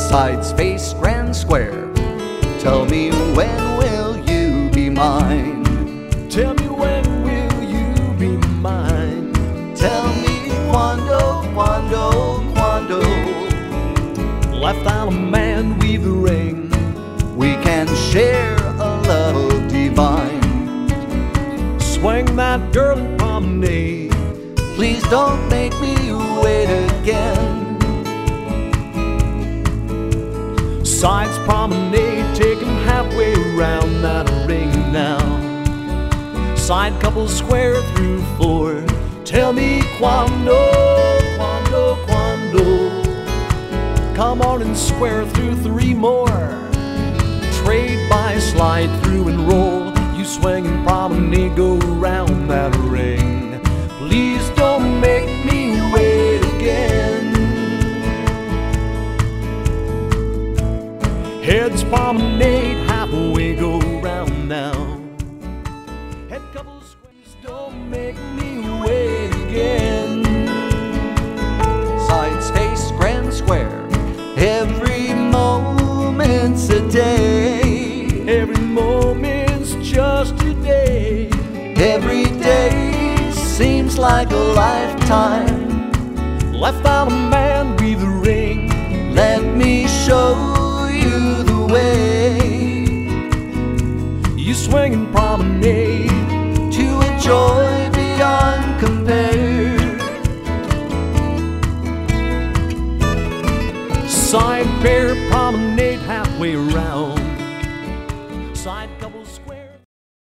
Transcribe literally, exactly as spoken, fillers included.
Sides face Grand Square. Tell me, when will you be mine? Tell me, when will you be mine? Tell me, quando, quando, quando. Left out a man, weave the ring. We can share a love divine. Swing that girl and promenade. Please don't make me wait again. Sides promenade, take 'em halfway around that ring now. Side couples square through four. Tell me, quando, quando, quando. Come on and square through three more. Trade by slide through and roll. You swing and promenade, go round that ring. Please don't make me wait again. Heads promenade, halfway go round now. Head couples, please don't make me wait again. Sides face Grand Square. Every moment's a day. Every moment's just a day. Every day seems like a lifetime. Left out a man, weave the ring. Let me show you the way. You swing and promenade to a joy beyond compare. Side pair promenade.